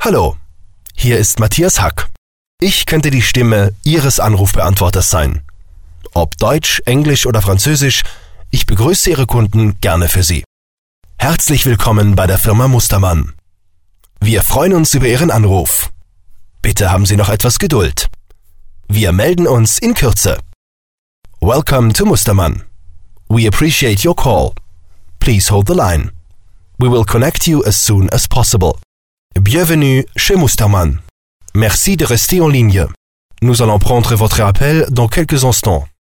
Hallo, hier ist Matthias Hack. Ich könnte die Stimme Ihres Anrufbeantworters sein. Ob Deutsch, Englisch oder Französisch, ich begrüße Ihre Kunden gerne für Sie. Herzlich willkommen bei der Firma Mustermann. Wir freuen uns über Ihren Anruf. Bitte haben Sie noch etwas Geduld. Wir melden uns in Kürze. Welcome to Mustermann. We appreciate your call. Please hold the line. We will connect you as soon as possible. Bienvenue chez Mustermann. Merci de rester en ligne. Nous allons prendre votre appel dans quelques instants.